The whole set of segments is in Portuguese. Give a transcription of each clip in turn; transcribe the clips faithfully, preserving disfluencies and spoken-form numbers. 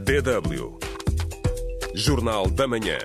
D W Jornal da Manhã.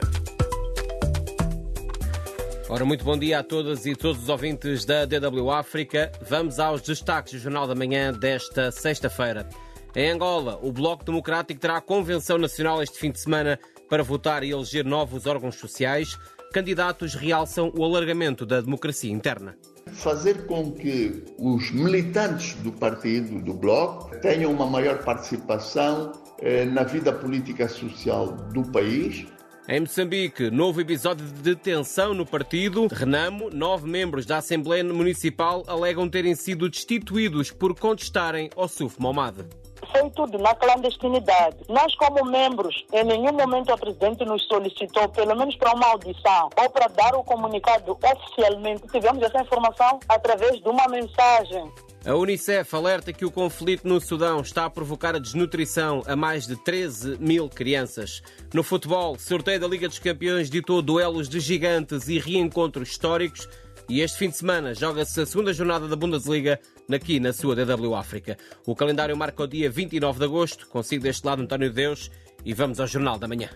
Ora, muito bom dia a todas e todos os ouvintes da D W África. Vamos aos destaques do Jornal da Manhã desta sexta-feira. Em Angola, o Bloco Democrático terá a Convenção Nacional este fim de semana para votar e eleger novos órgãos sociais. Candidatos realçam o alargamento da democracia interna. Fazer com que os militantes do partido, do Bloco, tenham uma maior participação eh, na vida política social do país. Em Moçambique, novo episódio de detenção no partido. Renamo, nove membros da Assembleia Municipal alegam terem sido destituídos por contestarem ao Suf Momad. Foi tudo na clandestinidade. Nós, como membros, em nenhum momento o Presidente nos solicitou, pelo menos para uma audição ou para dar o comunicado oficialmente. Tivemos essa informação através de uma mensagem. A Unicef alerta que o conflito no Sudão está a provocar a desnutrição a mais de treze mil crianças. No futebol, sorteio da Liga dos Campeões ditou duelos de gigantes e reencontros históricos. E este fim de semana joga-se a segunda jornada da Bundesliga aqui na sua D W África. O calendário marca o dia vinte e nove de agosto. Consigo deste lado António Deus e vamos ao Jornal da Manhã.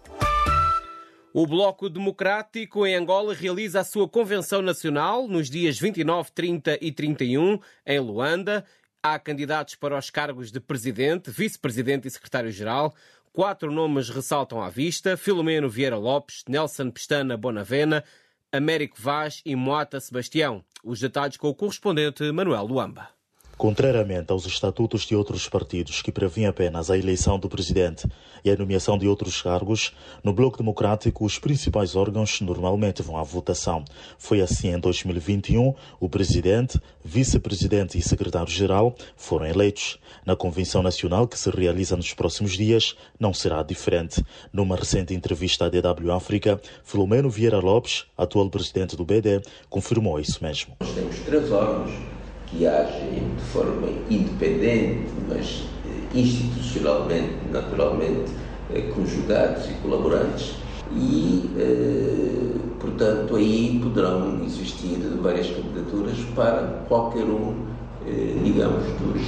O Bloco Democrático em Angola realiza a sua Convenção Nacional nos dias vinte e nove, trinta e trinta e um em Luanda. Há candidatos para os cargos de Presidente, Vice-Presidente e Secretário-Geral. Quatro nomes ressaltam à vista: Filomeno Vieira Lopes, Nelson Pestana Bonavena, Américo Vaz e Moata Sebastião. Os detalhes com o correspondente Manuel Luamba. Contrariamente aos estatutos de outros partidos que prevêem apenas a eleição do presidente e a nomeação de outros cargos, no Bloco Democrático os principais órgãos normalmente vão à votação. Foi assim em dois mil e vinte e um, o presidente, vice-presidente e secretário-geral foram eleitos. Na Convenção Nacional, que se realiza nos próximos dias, não será diferente. Numa recente entrevista à D W África, Filomeno Vieira Lopes, atual presidente do B D, confirmou isso mesmo. Nós temos três órgãos que agem de forma independente, mas institucionalmente, naturalmente, conjugados e colaborantes e, portanto, aí poderão existir várias candidaturas para qualquer um, digamos,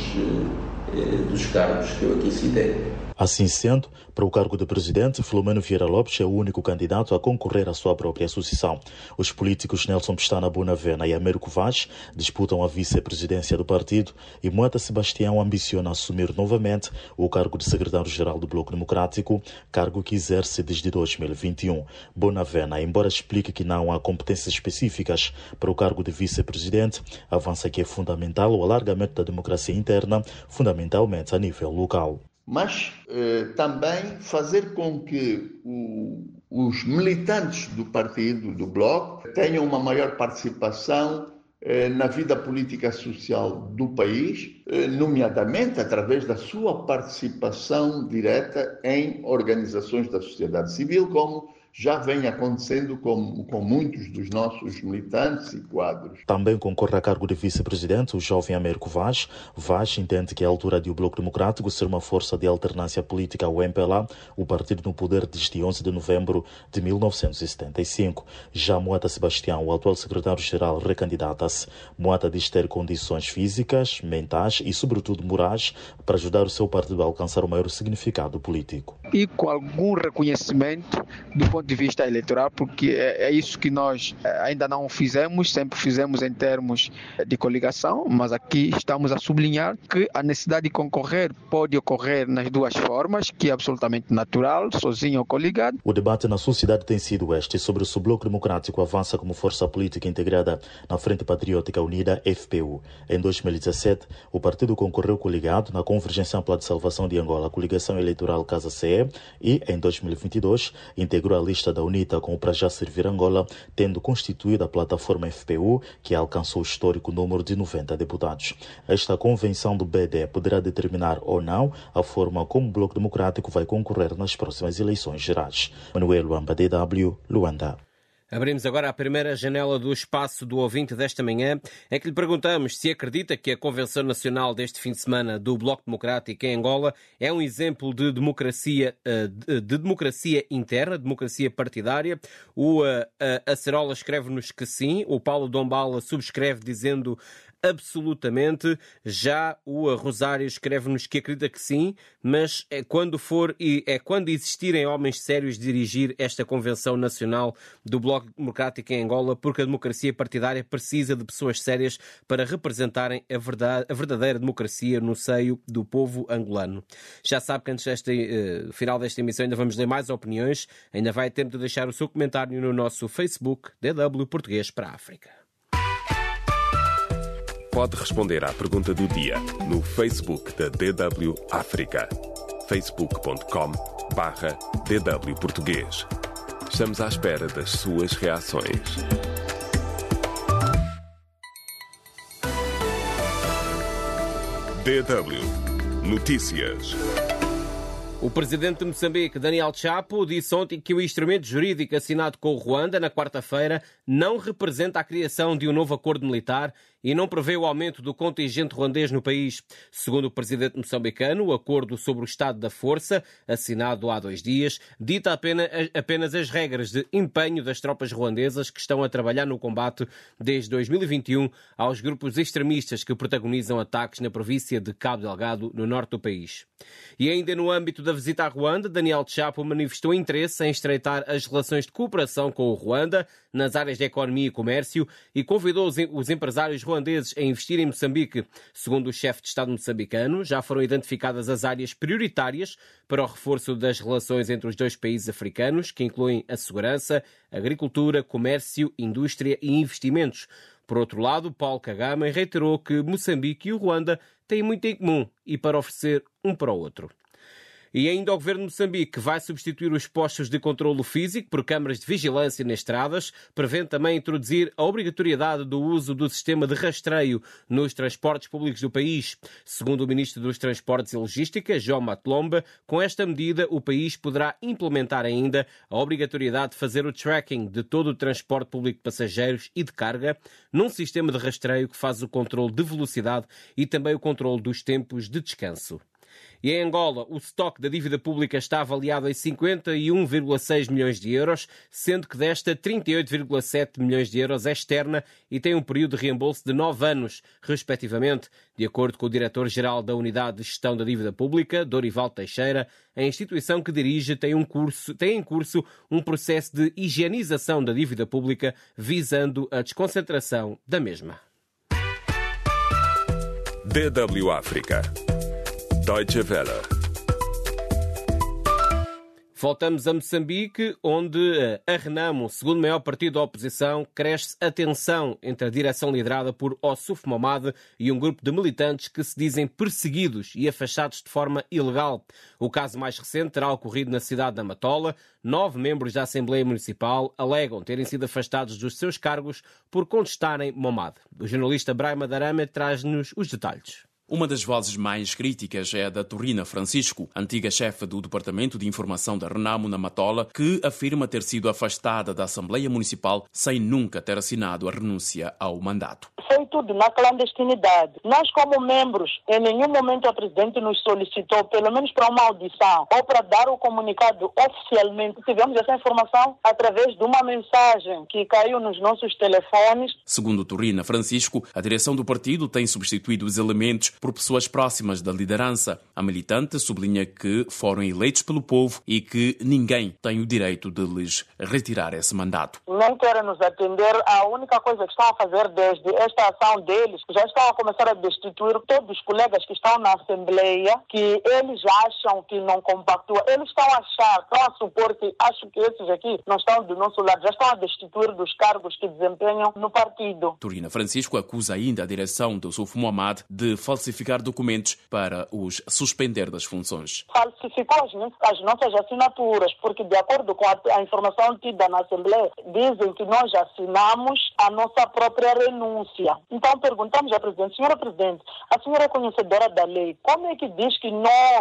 dos, dos cargos que eu aqui citei. Assim sendo, para o cargo de presidente, Filomeno Vieira Lopes é o único candidato a concorrer à sua própria sucessão. Os políticos Nelson Pestana Bonavena e Américo Vaz disputam a vice-presidência do partido e Moata Sebastião ambiciona assumir novamente o cargo de secretário-geral do Bloco Democrático, cargo que exerce desde dois mil e vinte e um. Bonavena, embora explique que não há competências específicas para o cargo de vice-presidente, avança que é fundamental o alargamento da democracia interna, fundamentalmente a nível local. Mas eh, também fazer com que o, os militantes do partido, do Bloco, tenham uma maior participação eh, na vida política social do país, eh, nomeadamente através da sua participação direta em organizações da sociedade civil, como já vem acontecendo com, com muitos dos nossos militantes e quadros. Também concorre a cargo de vice-presidente o jovem Américo Vaz. Vaz entende que é a altura de o Bloco Democrático ser uma força de alternância política ao M P L A, o partido no poder desde onze de novembro de mil novecentos e setenta e cinco. Já Moata Sebastião, o atual secretário-geral, recandidata-se. Moata diz ter condições físicas, mentais e, sobretudo, morais para ajudar o seu partido a alcançar o maior significado político. E com algum reconhecimento do ponto de vista eleitoral, porque é isso que nós ainda não fizemos, sempre fizemos em termos de coligação, mas aqui estamos a sublinhar que a necessidade de concorrer pode ocorrer nas duas formas, que é absolutamente natural, sozinho ou coligado. O debate na sociedade tem sido este sobre se o Bloco Democrático avança como força política integrada na Frente Patriótica Unida, F P U. Em dois mil e dezassete, o partido concorreu coligado na Convergência Ampla de Salvação de Angola, a coligação eleitoral Casa C E, e em dois mil e vinte e dois integrou a lista da UNITA com o Para Já Servir Angola, tendo constituído a plataforma F P U, que alcançou o histórico número de noventa deputados. Esta convenção do B D poderá determinar ou não a forma como o Bloco Democrático vai concorrer nas próximas eleições gerais. Manuel Luamba, D W, Luanda. Abrimos agora a primeira janela do espaço do ouvinte desta manhã, em que lhe perguntamos se acredita que a Convenção Nacional deste fim de semana do Bloco Democrático em Angola é um exemplo de democracia, de democracia interna, democracia partidária. O Acerola escreve-nos que sim, o Paulo Dombala subscreve dizendo absolutamente. Já o Rosário escreve-nos que acredita que sim, mas é quando for e é quando existirem homens sérios dirigir esta Convenção Nacional do Bloco Democrático em Angola, porque a democracia partidária precisa de pessoas sérias para representarem a, verdade, a verdadeira democracia no seio do povo angolano. Já sabe que antes deste uh, final desta emissão ainda vamos ler mais opiniões. Ainda vai ter tempo de deixar o seu comentário no nosso Facebook D W Português para a África. Pode responder à pergunta do dia no Facebook da D W África. facebook ponto com barra D W Português. Estamos à espera das suas reações. D W Notícias. O presidente de Moçambique, Daniel Chapo, disse ontem que o instrumento jurídico assinado com o Ruanda na quarta-feira não representa a criação de um novo acordo militar e não prevê o aumento do contingente ruandês no país. Segundo o presidente moçambicano, o acordo sobre o estado da força, assinado há dois dias, dita apenas, apenas as regras de empenho das tropas ruandesas que estão a trabalhar no combate desde dois mil e vinte e um aos grupos extremistas que protagonizam ataques na província de Cabo Delgado, no norte do país. E ainda no âmbito da visita à Ruanda, Daniel Chapo manifestou interesse em estreitar as relações de cooperação com o Ruanda nas áreas de economia e comércio e convidou os empresários ruandeses a investir em Moçambique. Segundo o chefe de Estado moçambicano, já foram identificadas as áreas prioritárias para o reforço das relações entre os dois países africanos, que incluem a segurança, agricultura, comércio, indústria e investimentos. Por outro lado, Paul Kagame reiterou que Moçambique e o Ruanda têm muito em comum e para oferecer um para o outro. E ainda o governo de Moçambique vai substituir os postos de controlo físico por câmaras de vigilância nas estradas, prevendo também introduzir a obrigatoriedade do uso do sistema de rastreio nos transportes públicos do país. Segundo o ministro dos Transportes e Logística, João Matlomba, com esta medida o país poderá implementar ainda a obrigatoriedade de fazer o tracking de todo o transporte público de passageiros e de carga num sistema de rastreio que faz o controle de velocidade e também o controle dos tempos de descanso. E em Angola, o estoque da dívida pública está avaliado em cinquenta e um vírgula seis milhões de euros, sendo que desta trinta e oito vírgula sete milhões de euros é externa e tem um período de reembolso de nove anos, respectivamente. De acordo com o diretor-geral da Unidade de Gestão da Dívida Pública, Dorival Teixeira, a instituição que dirige tem, um curso, tem em curso um processo de higienização da dívida pública visando a desconcentração da mesma. D W África. Deutsche Welle. Voltamos a Moçambique, onde a Renamo, segundo maior partido da oposição, cresce a tensão entre a direção liderada por Ossuf Momad e um grupo de militantes que se dizem perseguidos e afastados de forma ilegal. O caso mais recente terá ocorrido na cidade da Matola. Nove membros da Assembleia Municipal alegam terem sido afastados dos seus cargos por contestarem Momad. O jornalista Braima Darame traz-nos os detalhes. Uma das vozes mais críticas é a da Turina Francisco, antiga chefe do Departamento de Informação da Renamo na Matola, que afirma ter sido afastada da Assembleia Municipal sem nunca ter assinado a renúncia ao mandato. Foi tudo na clandestinidade. Nós, como membros, em nenhum momento a Presidente nos solicitou, pelo menos para uma audição, ou para dar o comunicado oficialmente. Tivemos essa informação através de uma mensagem que caiu nos nossos telefones. Segundo Turina Francisco, a direção do partido tem substituído os elementos por pessoas próximas da liderança. A militante sublinha que foram eleitos pelo povo e que ninguém tem o direito de lhes retirar esse mandato. Nem querem nos atender. A única coisa que estão a fazer desde esta ação deles, já estão a começar a destituir todos os colegas que estão na Assembleia, que eles acham que não compactuam. Eles estão a achar, estão a supor que acho que esses aqui não estão do nosso lado, já estão a destituir dos cargos que desempenham no partido. Turina Francisco acusa ainda a direção do Ossuf Momad de falsificar documentos para os suspender das funções. Falsificou as, as nossas assinaturas, porque de acordo com a, a informação tida na Assembleia, dizem que nós assinamos a nossa própria renúncia. Então perguntamos à Presidente, senhora Presidente, a senhora é conhecedora da lei, como é que diz que nós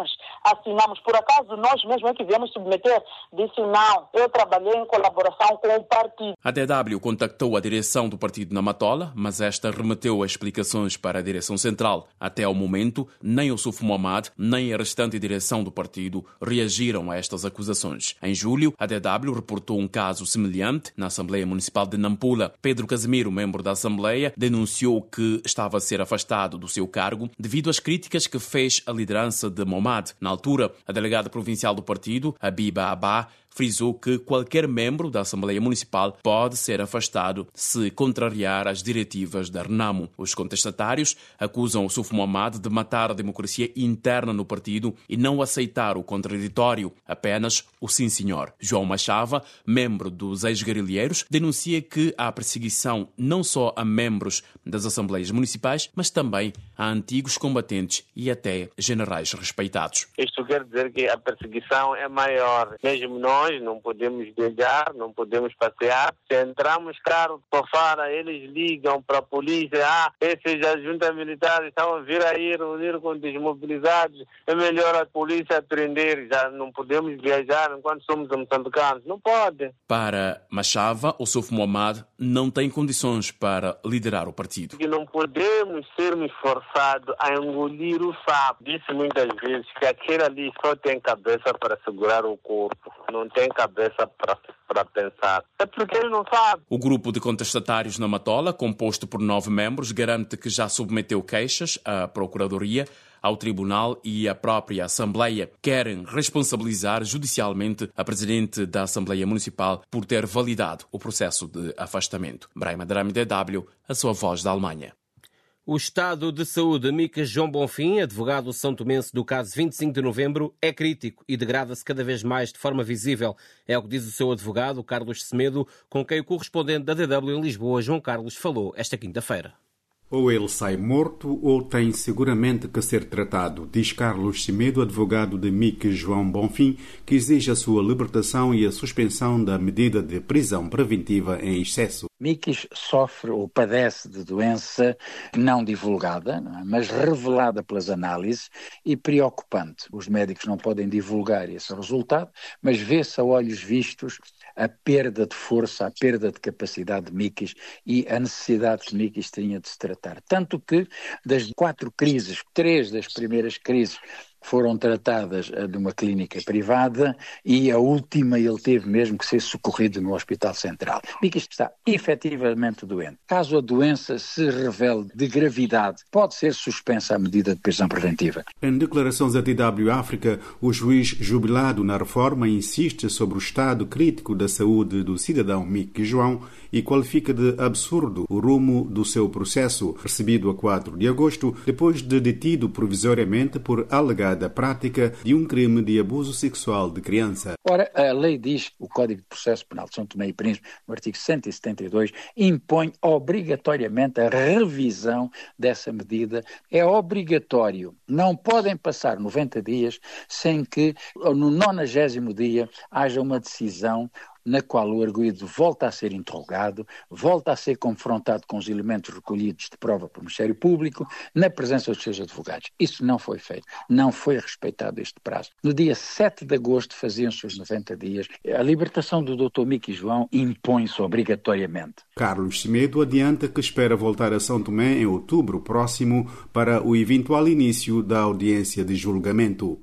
assinamos. Por acaso, nós mesmos é que viemos submeter, disse não, eu trabalhei em colaboração com o partido. A D W contactou a direção do partido na Matola, mas esta remeteu as explicações para a direção central. Até ao momento, nem o Suf Mohamed, nem a restante direção do partido reagiram a estas acusações. Em julho, a D W reportou um caso semelhante na Assembleia Municipal de Nampula. Pedro Casimiro, membro da Assembleia, denunciou que estava a ser afastado do seu cargo devido às críticas que fez à liderança de Mohamed. Na altura, a delegada provincial do partido, Habiba Abba, frisou que qualquer membro da Assembleia Municipal pode ser afastado se contrariar as diretivas da Renamo. Os contestatários acusam o Suf Mohamed de matar a democracia interna no partido e não aceitar o contraditório, apenas o sim senhor. João Machava, membro dos ex-guerrilheiros, denuncia que há perseguição não só a membros das Assembleias Municipais, mas também a antigos combatentes e até generais respeitados. Isto quer dizer que a perseguição é maior. Mesmo nós Nós não podemos viajar, não podemos passear. Se entramos carro para fora, eles ligam para a polícia. Ah, esses juntas militares estão a vir aí reunir com desmobilizados. É melhor a polícia prender. Já não podemos viajar enquanto somos moçambicanos. Não pode. Para Machava, o Suf Mohamed não tem condições para liderar o partido. E não podemos sermos forçados a engolir o sapo. Disse muitas vezes que aquele ali só tem cabeça para segurar o corpo. Não tem cabeça para, para pensar. É porque ele não sabe. O grupo de contestatários na Matola, composto por nove membros, garante que já submeteu queixas à Procuradoria, ao Tribunal e à própria Assembleia. Querem responsabilizar judicialmente a Presidente da Assembleia Municipal por ter validado o processo de afastamento. Brahima Drame, D W, a sua voz da Alemanha. O estado de saúde de Micas João Bonfim, advogado são-tomense do caso vinte e cinco de novembro, é crítico e degrada-se cada vez mais de forma visível. É o que diz o seu advogado, Carlos Semedo, com quem o correspondente da D W em Lisboa, João Carlos, falou esta quinta-feira. Ou ele sai morto ou tem seguramente que ser tratado, diz Carlos Semedo, advogado de Micas João Bonfim, que exige a sua libertação e a suspensão da medida de prisão preventiva em excesso. Micas sofre ou padece de doença não divulgada, não é? Mas revelada pelas análises e preocupante. Os médicos não podem divulgar esse resultado, mas vê-se a olhos vistos a perda de força, a perda de capacidade de Micas e a necessidade que Micas tinha de se tratar. Tanto que das quatro crises, três das primeiras crises foram tratadas numa clínica privada e a última ele teve mesmo que ser socorrido no Hospital Central. Micas está efetivamente doente. Caso a doença se revele de gravidade, pode ser suspensa a medida de prisão preventiva. Em declarações à D W África, o juiz jubilado na reforma insiste sobre o estado crítico da saúde do cidadão Micas João e qualifica de absurdo o rumo do seu processo, recebido a quatro de agosto, depois de detido provisoriamente por alegar da prática de um crime de abuso sexual de criança. Ora, a lei diz, o Código de Processo Penal de São Tomé e Príncipe, no artigo cento e setenta e dois, impõe obrigatoriamente a revisão dessa medida. É obrigatório. Não podem passar noventa dias sem que, no nonagésimo dia, haja uma decisão na qual o arguido volta a ser interrogado, volta a ser confrontado com os elementos recolhidos de prova pelo Ministério Público, na presença dos seus advogados. Isso não foi feito, não foi respeitado este prazo. No dia sete de agosto faziam-se os noventa dias. A libertação do doutor Micas João impõe-se obrigatoriamente. Carlos Semedo adianta que espera voltar a São Tomé em outubro próximo para o eventual início da audiência de julgamento.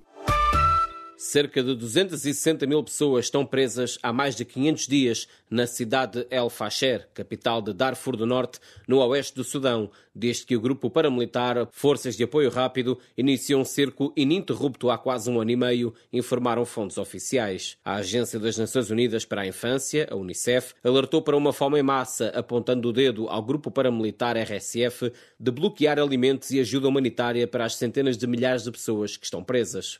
Cerca de duzentas e sessenta mil pessoas estão presas há mais de quinhentos dias na cidade de El Fasher, capital de Darfur do Norte, no oeste do Sudão, desde que o grupo paramilitar Forças de Apoio Rápido iniciou um cerco ininterrupto há quase um ano e meio, informaram fontes oficiais. A Agência das Nações Unidas para a Infância, a Unicef, alertou para uma fome em massa, apontando o dedo ao grupo paramilitar R S F de bloquear alimentos e ajuda humanitária para as centenas de milhares de pessoas que estão presas.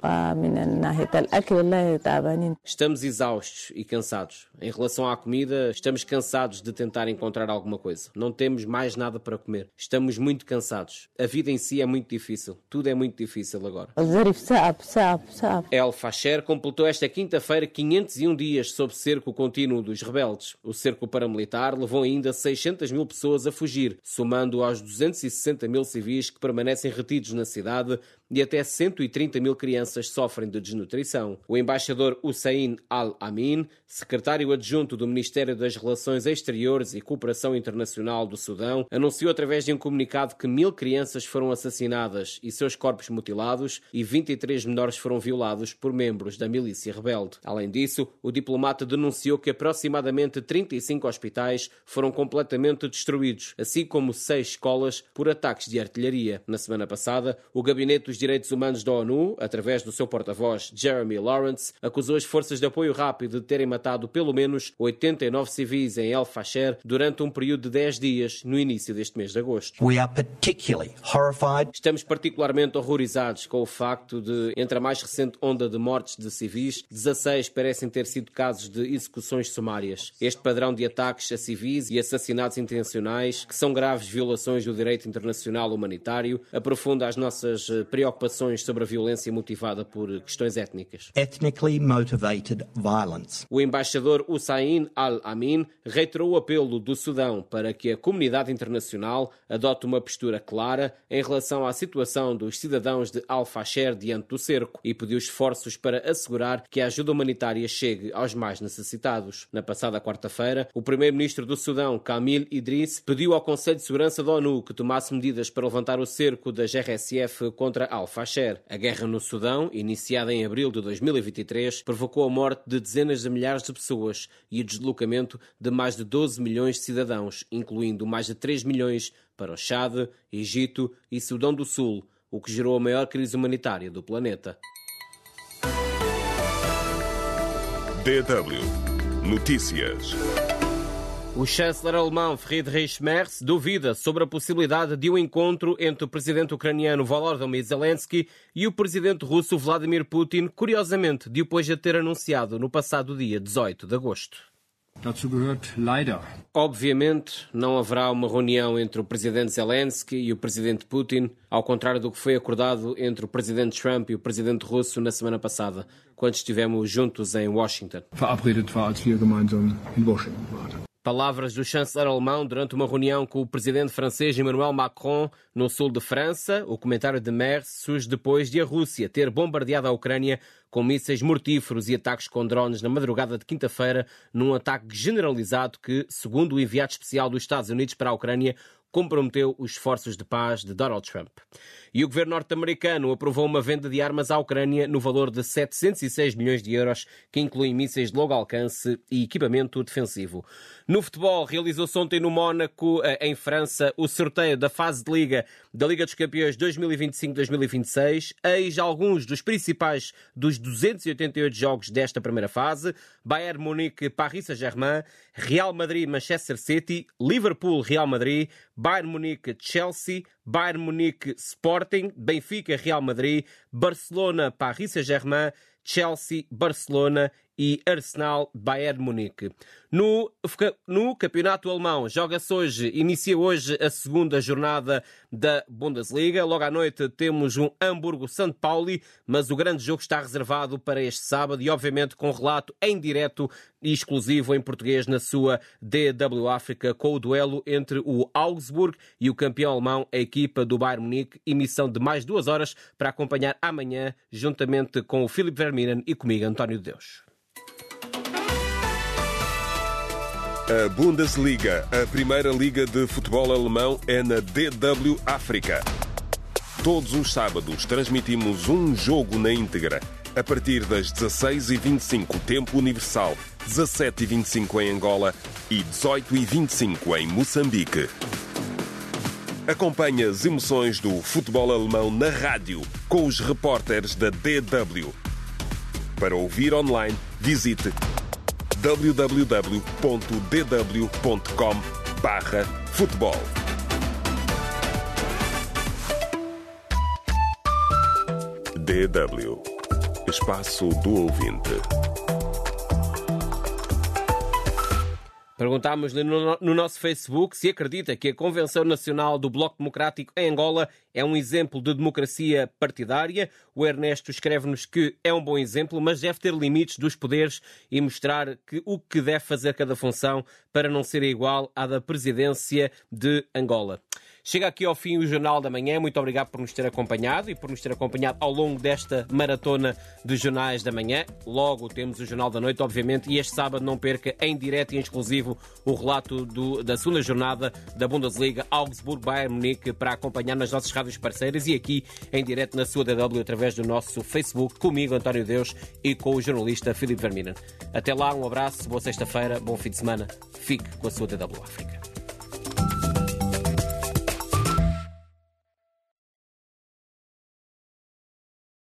Estamos exaustos e cansados. Em relação à comida, estamos cansados de tentar encontrar alguma coisa. Não temos mais nada para comer. Estamos muito cansados. A vida em si é muito difícil. Tudo é muito difícil agora. El Fasher completou esta quinta-feira quinhentos e um dias sob cerco contínuo dos rebeldes. O cerco paramilitar levou ainda seiscentas mil pessoas a fugir, somando aos duzentos e sessenta mil civis que permanecem retidos na cidade e até cento e trinta mil crianças sofrem de desnutrição. O embaixador Hussein Al-Amin, secretário adjunto do Ministério das Relações Exteriores e Cooperação Internacional do Sudão, anunciou através de um comunicado que mil crianças foram assassinadas e seus corpos mutilados e vinte e três menores foram violados por membros da milícia rebelde. Além disso, o diplomata denunciou que aproximadamente trinta e cinco hospitais foram completamente destruídos, assim como seis escolas por ataques de artilharia. Na semana passada, o Gabinete dos Direitos Humanos da ONU, através do seu porta-voz Jeremy Lawrence, acusou as forças de apoio rápido de terem matado pelo menos oitenta e nove civis em El Fasher durante um período de dez dias no início deste mês de agosto. We are particularly horrified. Estamos particularmente horrorizados com o facto de, entre a mais recente onda de mortes de civis, dezasseis parecem ter sido casos de execuções sumárias. Este padrão de ataques a civis e assassinatos intencionais, que são graves violações do direito internacional humanitário, aprofunda as nossas preocupações sobre a violência motivada por questões étnicas. Ethnically motivated violence. O embaixador Hussein Al-Amin reiterou o apelo do Sudão para que a comunidade internacional adote uma postura clara em relação à situação dos cidadãos de Al-Fasher diante do cerco e pediu esforços para assegurar que a ajuda humanitária chegue aos mais necessitados. Na passada quarta-feira, o primeiro-ministro do Sudão, Kamil Idris, pediu ao Conselho de Segurança da ONU que tomasse medidas para levantar o cerco das R S F contra Al-Fasher. A guerra no Sudão, iniciada em abril de dois mil e vinte e três, provocou a morte de dezenas de milhares de pessoas e o deslocamento de mais de doze milhões de cidadãos, incluindo mais de três milhões para o Chad, Egito e Sudão do Sul, o que gerou a maior crise humanitária do planeta. D W Notícias. O chanceler alemão Friedrich Merz duvida sobre a possibilidade de um encontro entre o presidente ucraniano Volodymyr Zelensky e o presidente russo Vladimir Putin, curiosamente, depois de ter anunciado no passado dia dezoito de agosto. Obviamente, não haverá uma reunião entre o presidente Zelensky e o presidente Putin, ao contrário do que foi acordado entre o presidente Trump e o presidente russo na semana passada, quando estivemos juntos em Washington. Palavras do chanceler alemão durante uma reunião com o presidente francês Emmanuel Macron no sul de França. O comentário de Merz surge depois de a Rússia ter bombardeado a Ucrânia com mísseis mortíferos e ataques com drones na madrugada de quinta-feira, num ataque generalizado que, segundo o enviado especial dos Estados Unidos para a Ucrânia, comprometeu os esforços de paz de Donald Trump. E o governo norte-americano aprovou uma venda de armas à Ucrânia no valor de setecentos e seis milhões de euros, que inclui mísseis de longo alcance e equipamento defensivo. No futebol, realizou-se ontem no Mónaco, em França, o sorteio da fase de Liga da Liga dos Campeões dois mil e vinte e cinco dois mil e vinte e seis. Eis alguns dos principais dos duzentos e oitenta e oito jogos desta primeira fase: Bayern Munique, Paris Saint-Germain, Real Madrid, Manchester City, Liverpool, Real Madrid, Bayern Munique, Chelsea, Bayern Munique, Sporting, Benfica, Real Madrid, Barcelona, Paris Saint-Germain, Chelsea, Barcelona e Arsenal, Bayern Munique. No, no campeonato alemão, joga-se hoje, inicia hoje a segunda jornada da Bundesliga. Logo à noite temos um Hamburgo-São Paulo, mas o grande jogo está reservado para este sábado e, obviamente, com relato em direto e exclusivo em português na sua D W África, com o duelo entre o Augsburg e o campeão alemão, a equipa do Bayern Munique, emissão de mais duas horas para acompanhar amanhã, juntamente com o Philipp Verminen e comigo, António de Deus. A Bundesliga, a primeira liga de futebol alemão, é na D W África. Todos os sábados transmitimos um jogo na íntegra, a partir das dezasseis e vinte e cinco, tempo universal, dezassete e vinte e cinco em Angola e dezoito e vinte e cinco em Moçambique. Acompanhe as emoções do futebol alemão na rádio, com os repórteres da D W. Para ouvir online, visite w w w ponto d w ponto com barra futebol. D W. Espaço do ouvinte. Perguntámos-lhe no, no nosso Facebook se acredita que a Convenção Nacional do Bloco Democrático em Angola é um exemplo de democracia partidária. O Ernesto escreve-nos que é um bom exemplo, mas deve ter limites dos poderes e mostrar que o que deve fazer cada função para não ser igual à da presidência de Angola. Chega aqui ao fim o Jornal da Manhã. Muito obrigado por nos ter acompanhado e por nos ter acompanhado ao longo desta maratona dos Jornais da Manhã. Logo temos o Jornal da Noite, obviamente, e este sábado não perca em direto e em exclusivo o relato do, da segunda jornada da Bundesliga Augsburg-Bayern Munique para acompanhar nas nossas rádios parceiras e aqui em direto na sua D W através do nosso Facebook, comigo, António Deus, e com o jornalista Filipe Verminen. Até lá, um abraço, boa sexta-feira, bom fim de semana. Fique com a sua D W África.